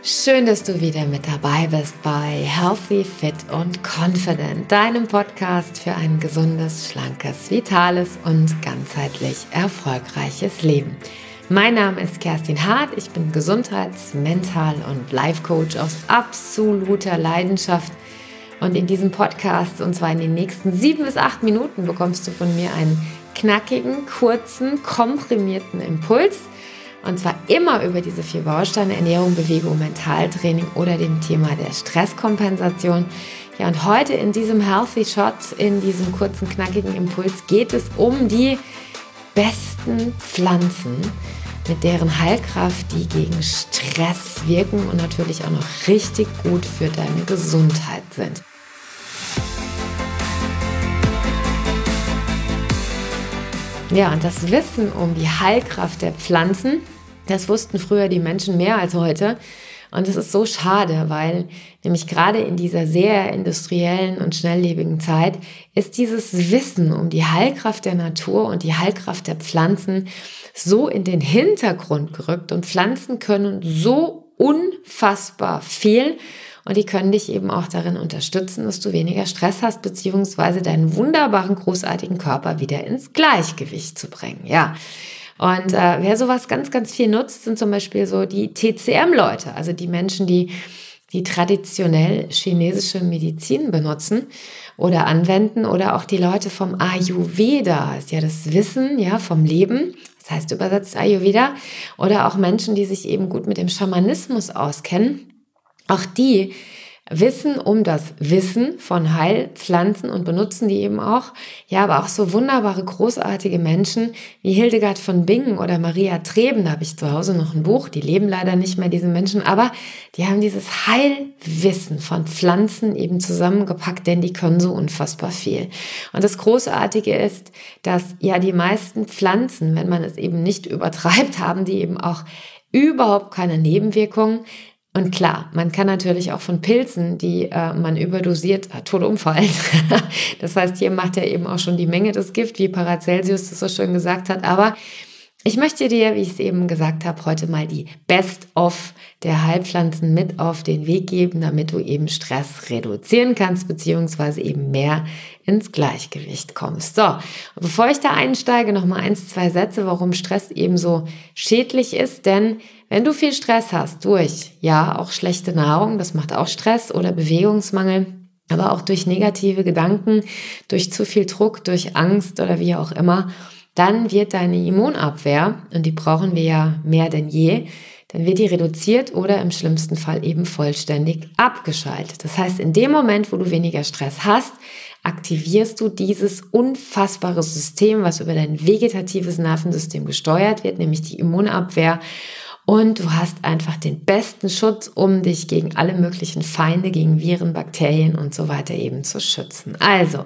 Schön, dass du wieder mit dabei bist bei Healthy, Fit und Confident, deinem Podcast für ein gesundes, schlankes, vitales und ganzheitlich erfolgreiches Leben. Mein Name ist Kerstin Hart, ich bin Gesundheits-, Mental- und Life-Coach aus absoluter Leidenschaft. Und in diesem Podcast, und zwar in den nächsten 7 bis 8 Minuten, bekommst du von mir einen knackigen, kurzen, komprimierten Impuls. Und zwar immer über diese 4 Bausteine: Ernährung, Bewegung, Mentaltraining oder dem Thema der Stresskompensation. Ja, und heute in diesem Healthy Shot, in diesem kurzen, knackigen Impuls, geht es um die besten Pflanzen, mit deren Heilkraft die gegen Stress wirken und natürlich auch noch richtig gut für deine Gesundheit sind. Ja, und das Wissen um die Heilkraft der Pflanzen, das wussten früher die Menschen mehr als heute. Und es ist so schade, weil nämlich gerade in dieser sehr industriellen und schnelllebigen Zeit ist dieses Wissen um die Heilkraft der Natur und die Heilkraft der Pflanzen so in den Hintergrund gerückt. Und Pflanzen können so unfassbar viel. Und die können dich eben auch darin unterstützen, dass du weniger Stress hast, beziehungsweise deinen wunderbaren, großartigen Körper wieder ins Gleichgewicht zu bringen. Ja. Und wer sowas ganz, ganz viel nutzt, sind zum Beispiel so die TCM-Leute, also die Menschen, die traditionell chinesische Medizin benutzen oder anwenden, oder auch die Leute vom Ayurveda, ist ja das Wissen, ja, vom Leben. Das heißt übersetzt Ayurveda, oder auch Menschen, die sich eben gut mit dem Schamanismus auskennen. Auch die wissen um das Wissen von Heilpflanzen und benutzen die eben auch. Ja, aber auch so wunderbare, großartige Menschen wie Hildegard von Bingen oder Maria Treben, da habe ich zu Hause noch ein Buch, die leben leider nicht mehr, diese Menschen, aber die haben dieses Heilwissen von Pflanzen eben zusammengepackt, denn die können so unfassbar viel. Und das Großartige ist, dass ja die meisten Pflanzen, wenn man es eben nicht übertreibt, haben die eben auch überhaupt keine Nebenwirkungen. Und klar, man kann natürlich auch von Pilzen, die man überdosiert, tot umfallen. Das heißt, hier macht er eben auch schon die Menge das Gift, wie Paracelsus das so schön gesagt hat. Aber ich möchte dir, wie ich es eben gesagt habe, heute mal die Best-of der Heilpflanzen mit auf den Weg geben, damit du eben Stress reduzieren kannst, beziehungsweise eben mehr ins Gleichgewicht kommst. So, und bevor ich da einsteige, noch mal 1, 2 Sätze, warum Stress eben so schädlich ist. Denn wenn du viel Stress hast durch, ja, auch schlechte Nahrung, das macht auch Stress, oder Bewegungsmangel, aber auch durch negative Gedanken, durch zu viel Druck, durch Angst oder wie auch immer, dann wird deine Immunabwehr, und die brauchen wir ja mehr denn je, dann wird die reduziert oder im schlimmsten Fall eben vollständig abgeschaltet. Das heißt, in dem Moment, wo du weniger Stress hast, aktivierst du dieses unfassbare System, was über dein vegetatives Nervensystem gesteuert wird, nämlich die Immunabwehr. Und du hast einfach den besten Schutz, um dich gegen alle möglichen Feinde, gegen Viren, Bakterien und so weiter eben zu schützen. Also,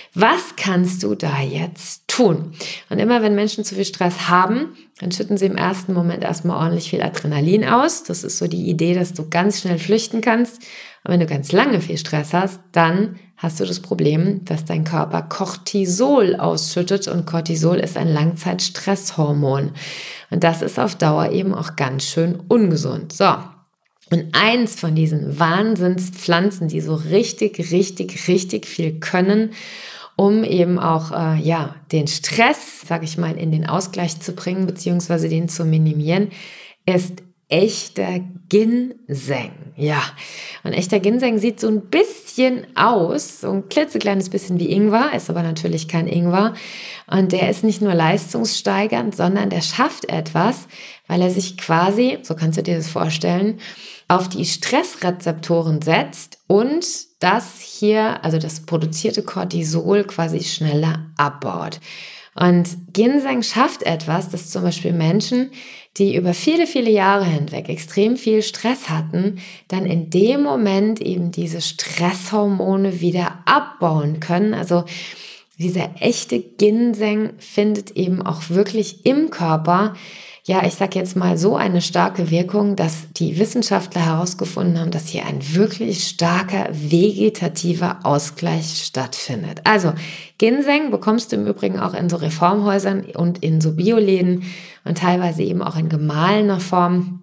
was kannst du da jetzt tun? Und immer wenn Menschen zu viel Stress haben, dann schütten sie im ersten Moment erstmal ordentlich viel Adrenalin aus. Das ist so die Idee, dass du ganz schnell flüchten kannst. Und wenn du ganz lange viel Stress hast, dann hast du das Problem, dass dein Körper Cortisol ausschüttet, und Cortisol ist ein Langzeitstresshormon. Und das ist auf Dauer eben auch ganz schön ungesund. So. Und eins von diesen Wahnsinnspflanzen, die so richtig, richtig, richtig viel können, um eben auch den Stress, sage ich mal, in den Ausgleich zu bringen, beziehungsweise den zu minimieren, ist echter Ginseng. Ja, und echter Ginseng sieht so ein bisschen aus, so ein klitzekleines bisschen wie Ingwer, ist aber natürlich kein Ingwer. Und der ist nicht nur leistungssteigernd, sondern der schafft etwas, weil er sich quasi, so kannst du dir das vorstellen, auf die Stressrezeptoren setzt und das hier, also das produzierte Cortisol, quasi schneller abbaut. Und Ginseng schafft etwas, dass zum Beispiel Menschen, die über viele, viele Jahre hinweg extrem viel Stress hatten, dann in dem Moment eben diese Stresshormone wieder abbauen können. Also dieser echte Ginseng findet eben auch wirklich im Körper, ja, ich sag jetzt mal, so eine starke Wirkung, dass die Wissenschaftler herausgefunden haben, dass hier ein wirklich starker vegetativer Ausgleich stattfindet. Also Ginseng bekommst du im Übrigen auch in so Reformhäusern und in so Bioläden und teilweise eben auch in gemahlener Form.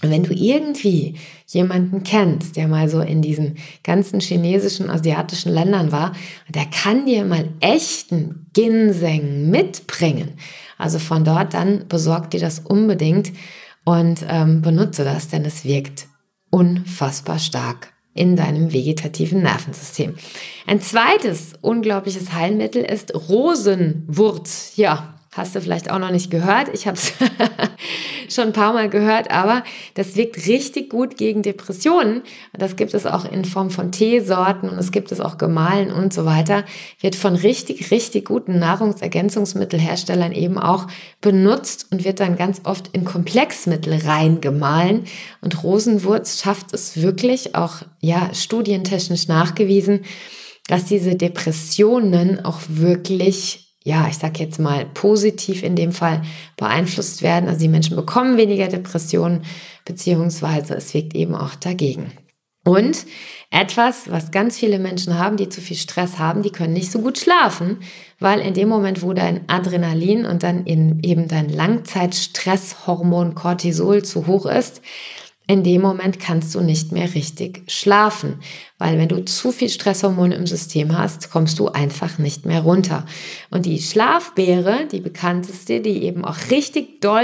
Und wenn du irgendwie jemanden kennst, der mal so in diesen ganzen chinesischen, asiatischen Ländern war, der kann dir mal echten Ginseng mitbringen. Also von dort, dann besorg dir das unbedingt und benutze das, denn es wirkt unfassbar stark in deinem vegetativen Nervensystem. Ein zweites unglaubliches Heilmittel ist Rosenwurz. Ja, hast du vielleicht auch noch nicht gehört. Ich habe es schon ein paar Mal gehört, aber das wirkt richtig gut gegen Depressionen. Das gibt es auch in Form von Teesorten und es gibt es auch gemahlen und so weiter. Wird von richtig, richtig guten Nahrungsergänzungsmittelherstellern eben auch benutzt und wird dann ganz oft in Komplexmittel reingemahlen. Und Rosenwurz schafft es wirklich, auch studientechnisch nachgewiesen, dass diese Depressionen auch wirklich, ich sag jetzt mal, positiv in dem Fall beeinflusst werden. Also die Menschen bekommen weniger Depressionen, beziehungsweise es wirkt eben auch dagegen. Und etwas, was ganz viele Menschen haben, die zu viel Stress haben, die können nicht so gut schlafen, weil in dem Moment, wo dein Adrenalin und dann eben dein Langzeitstresshormon Cortisol zu hoch ist, in dem Moment kannst du nicht mehr richtig schlafen, weil wenn du zu viel Stresshormone im System hast, kommst du einfach nicht mehr runter. Und die Schlafbeere, die bekannteste, die eben auch richtig doll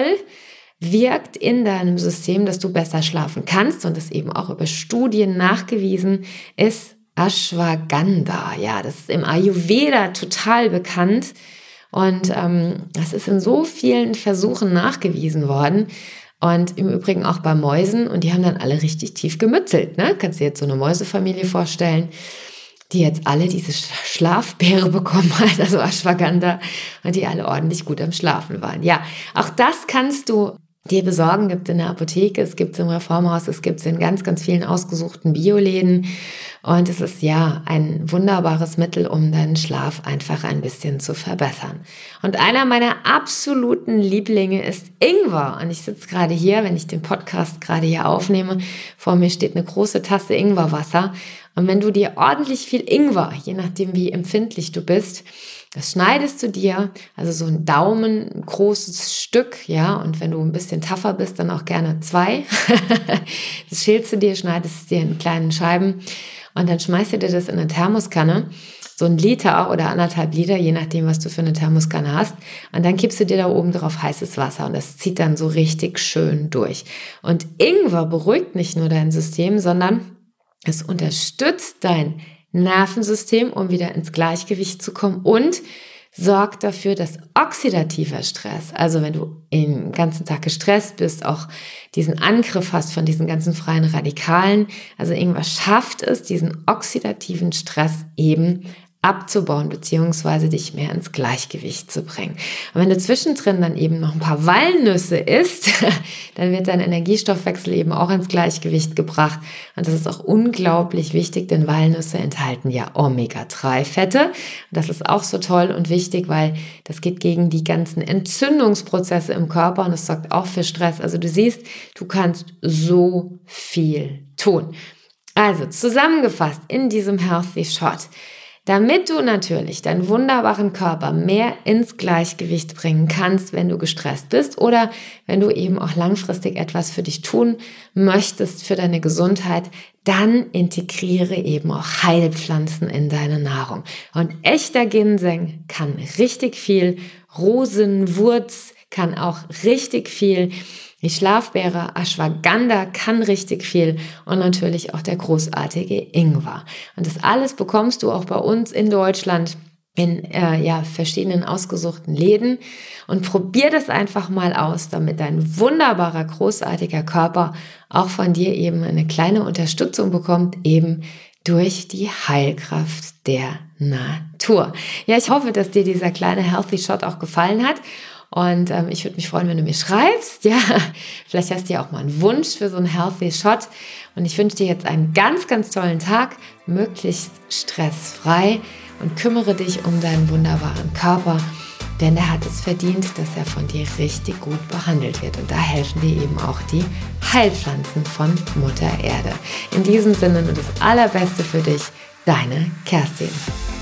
wirkt in deinem System, dass du besser schlafen kannst und das eben auch über Studien nachgewiesen ist, Ashwagandha. Ja, das ist im Ayurveda total bekannt und das ist in so vielen Versuchen nachgewiesen worden. Und im Übrigen auch bei Mäusen und die haben dann alle richtig tief gemützelt. Ne? Kannst dir jetzt so eine Mäusefamilie vorstellen, die jetzt alle diese Schlafbeere bekommen hat, also Ashwagandha, und die alle ordentlich gut am Schlafen waren. Ja, auch das kannst du dir besorgen, gibt es in der Apotheke, es gibt es im Reformhaus, es gibt es in ganz, ganz vielen ausgesuchten Bioläden. Und es ist ein wunderbares Mittel, um deinen Schlaf einfach ein bisschen zu verbessern. Und einer meiner absoluten Lieblinge ist Ingwer. Und ich sitze gerade hier, wenn ich den Podcast gerade hier aufnehme, vor mir steht eine große Tasse Ingwerwasser. Und wenn du dir ordentlich viel Ingwer, je nachdem wie empfindlich du bist, das schneidest du dir, also so ein Daumen großes Stück, und wenn du ein bisschen tougher bist, dann auch gerne 2. Das schälst du dir, schneidest es dir in kleinen Scheiben und dann schmeißt du dir das in eine Thermoskanne, so 1 Liter oder 1,5 Liter, je nachdem, was du für eine Thermoskanne hast. Und dann kippst du dir da oben drauf heißes Wasser und das zieht dann so richtig schön durch. Und Ingwer beruhigt nicht nur dein System, sondern es unterstützt dein Nervensystem, um wieder ins Gleichgewicht zu kommen und sorgt dafür, dass oxidativer Stress, also wenn du den ganzen Tag gestresst bist, auch diesen Angriff hast von diesen ganzen freien Radikalen, also irgendwas schafft es, diesen oxidativen Stress eben abzubauen, beziehungsweise dich mehr ins Gleichgewicht zu bringen. Und wenn du zwischendrin dann eben noch ein paar Walnüsse isst, dann wird dein Energiestoffwechsel eben auch ins Gleichgewicht gebracht. Und das ist auch unglaublich wichtig, denn Walnüsse enthalten ja Omega-3-Fette. Und das ist auch so toll und wichtig, weil das geht gegen die ganzen Entzündungsprozesse im Körper und das sorgt auch für Stress. Also du siehst, du kannst so viel tun. Also zusammengefasst in diesem Healthy Shot: Damit du natürlich deinen wunderbaren Körper mehr ins Gleichgewicht bringen kannst, wenn du gestresst bist oder wenn du eben auch langfristig etwas für dich tun möchtest, für deine Gesundheit, dann integriere eben auch Heilpflanzen in deine Nahrung. Und echter Ginseng kann richtig viel, Rosenwurz kann auch richtig viel, die Schlafbeere Ashwagandha kann richtig viel und natürlich auch der großartige Ingwer. Und das alles bekommst du auch bei uns in Deutschland in verschiedenen ausgesuchten Läden. Und probier das einfach mal aus, damit dein wunderbarer, großartiger Körper auch von dir eben eine kleine Unterstützung bekommt, eben durch die Heilkraft der Natur. Ja, ich hoffe, dass dir dieser kleine Healthy Shot auch gefallen hat. Und ich würde mich freuen, wenn du mir schreibst. Ja, vielleicht hast du ja auch mal einen Wunsch für so einen Healthy Shot. Und ich wünsche dir jetzt einen ganz, ganz tollen Tag, möglichst stressfrei und kümmere dich um deinen wunderbaren Körper, denn er hat es verdient, dass er von dir richtig gut behandelt wird. Und da helfen dir eben auch die Heilpflanzen von Mutter Erde. In diesem Sinne nur das Allerbeste für dich, deine Kerstin.